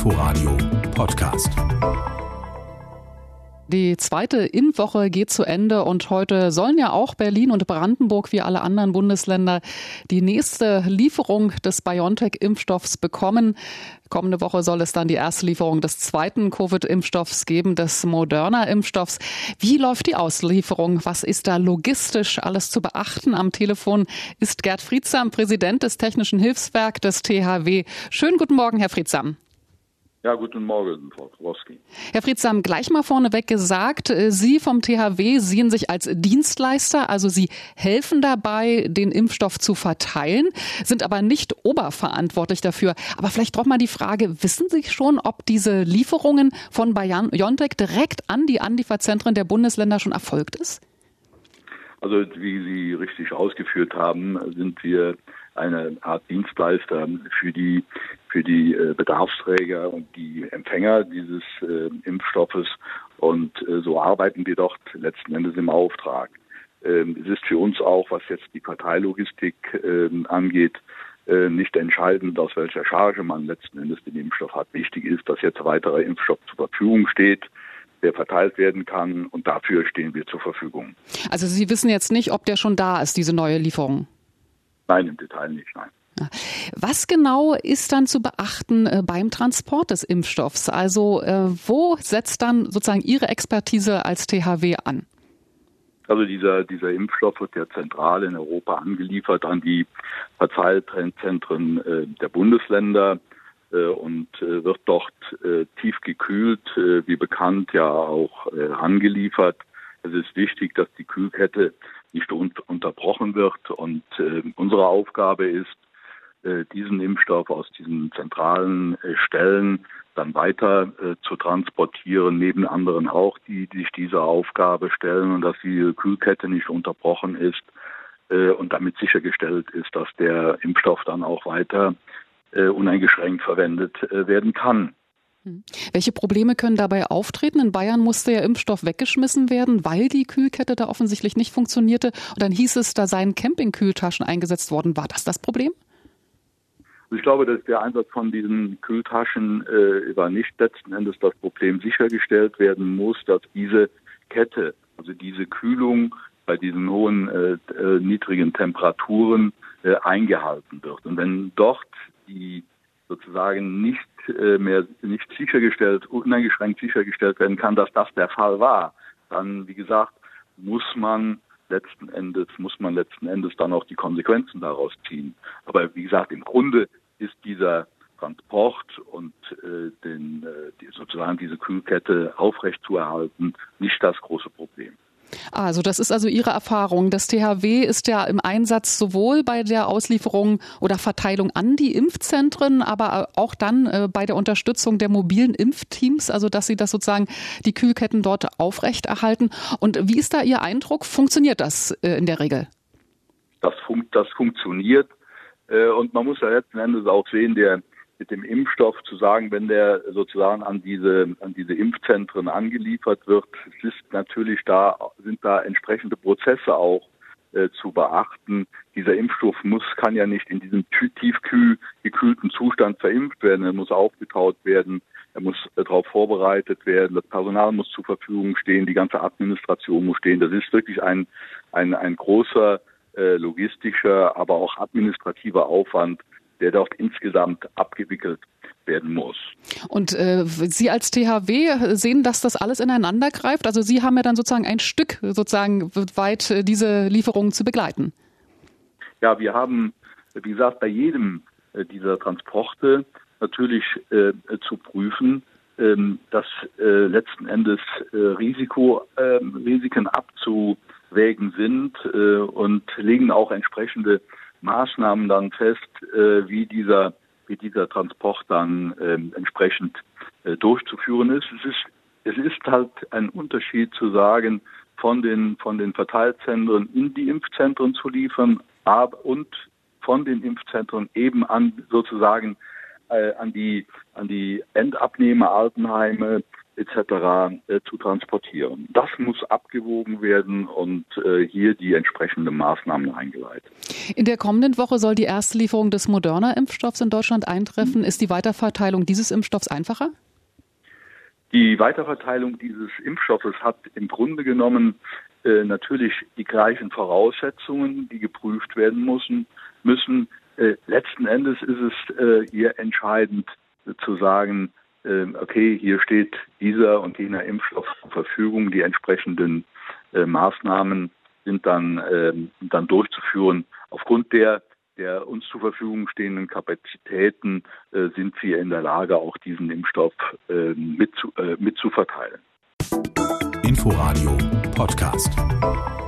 Inforadio Podcast. Die zweite Impfwoche geht zu Ende und heute sollen ja auch Berlin und Brandenburg wie alle anderen Bundesländer die nächste Lieferung des BioNTech-Impfstoffs bekommen. Kommende Woche soll es dann die erste Lieferung des zweiten Covid-Impfstoffs geben, des Moderna-Impfstoffs. Wie läuft die Auslieferung? Was ist da logistisch alles zu beachten? Am Telefon ist Gerd Friedsam, Präsident des Technischen Hilfswerks des THW. Schönen guten Morgen, Herr Friedsam. Ja, guten Morgen, Frau Kowalski. Herr Friedsam, gleich mal vorneweg gesagt, Sie vom THW sehen sich als Dienstleister, also Sie helfen dabei, den Impfstoff zu verteilen, sind aber nicht oberverantwortlich dafür. Aber vielleicht doch mal die Frage, wissen Sie schon, ob diese Lieferungen von BioNTech direkt an die Anlieferzentren der Bundesländer schon erfolgt ist? Also wie Sie richtig ausgeführt haben, sind wir eine Art Dienstleister für die Bedarfsträger und die Empfänger dieses Impfstoffes, und so arbeiten wir dort letzten Endes im Auftrag. Es ist für uns auch, was jetzt die Parteilogistik angeht, nicht entscheidend, aus welcher Charge man letzten Endes den Impfstoff hat. Wichtig ist, dass jetzt weiterer Impfstoff zur Verfügung steht, der verteilt werden kann, und dafür stehen wir zur Verfügung. Also Sie wissen jetzt nicht, ob der schon da ist, diese neue Lieferung? Nein, im Detail nicht, nein. Was genau ist dann zu beachten beim Transport des Impfstoffs? Also wo setzt dann sozusagen Ihre Expertise als THW an? Also dieser Impfstoff wird ja zentral in Europa angeliefert an die Verteilzentren der Bundesländer und wird dort tief gekühlt, wie bekannt, ja auch angeliefert. Es ist wichtig, dass die Kühlkette nicht unterbrochen wird, und unsere Aufgabe ist, diesen Impfstoff aus diesen zentralen Stellen dann weiter zu transportieren, neben anderen auch, die sich dieser Aufgabe stellen, und dass die Kühlkette nicht unterbrochen ist und damit sichergestellt ist, dass der Impfstoff dann auch weiter uneingeschränkt verwendet werden kann. Welche Probleme können dabei auftreten? In Bayern musste der Impfstoff weggeschmissen werden, weil die Kühlkette da offensichtlich nicht funktionierte. Und dann hieß es, da seien Campingkühltaschen eingesetzt worden. War das Problem? Ich glaube, dass der Einsatz von diesen Kühltaschen war nicht letzten Endes das Problem. Sichergestellt werden muss, dass diese Kette, also diese Kühlung bei diesen hohen niedrigen Temperaturen eingehalten wird. Und wenn dort die sozusagen nicht uneingeschränkt sichergestellt werden kann, dass das der Fall war, dann, wie gesagt, muss man letzten Endes dann auch die Konsequenzen daraus ziehen. Aber wie gesagt, im Grunde ist dieser Transport und sozusagen diese Kühlkette aufrechtzuerhalten nicht das große Problem. Also das ist also Ihre Erfahrung. Das THW ist ja im Einsatz sowohl bei der Auslieferung oder Verteilung an die Impfzentren, aber auch dann bei der Unterstützung der mobilen Impfteams, also dass Sie das sozusagen die Kühlketten dort aufrechterhalten. Und wie ist da Ihr Eindruck? Funktioniert das in der Regel? Das funktioniert, und man muss ja letzten Endes auch sehen, mit dem Impfstoff zu sagen, wenn der sozusagen an diese Impfzentren angeliefert wird, sind da entsprechende Prozesse auch zu beachten. Dieser Impfstoff kann ja nicht in diesem tiefkühlten Zustand verimpft werden. Er muss aufgetaut werden, er muss darauf vorbereitet werden, das Personal muss zur Verfügung stehen, die ganze Administration muss stehen. Das ist wirklich ein großer logistischer, aber auch administrativer Aufwand, der dort insgesamt abgewickelt werden muss. Und Sie als THW sehen, dass das alles ineinander greift? Also Sie haben ja dann sozusagen ein Stück weit diese Lieferungen zu begleiten. Ja, wir haben, wie gesagt, bei jedem dieser Transporte natürlich zu prüfen, dass letzten Endes Risiken abzuwägen sind und legen auch entsprechende Maßnahmen dann fest, wie dieser Transport dann entsprechend durchzuführen ist. Es ist halt ein Unterschied zu sagen, von den Verteilzentren in die Impfzentren zu liefern, und von den Impfzentren eben an die Endabnehmer, Altenheime, etc. Zu transportieren. Das muss abgewogen werden und hier die entsprechenden Maßnahmen eingeleitet. In der kommenden Woche soll die erste Lieferung des Moderna-Impfstoffs in Deutschland eintreffen. Ist die Weiterverteilung dieses Impfstoffs einfacher? Die Weiterverteilung dieses Impfstoffes hat im Grunde genommen natürlich die gleichen Voraussetzungen, die geprüft werden müssen. Letzten Endes ist es hier entscheidend zu sagen, okay, hier steht dieser und jener Impfstoff zur Verfügung, die entsprechenden Maßnahmen sind dann durchzuführen. Aufgrund der uns zur Verfügung stehenden Kapazitäten sind wir in der Lage, auch diesen Impfstoff mit zu verteilen. Inforadio Podcast.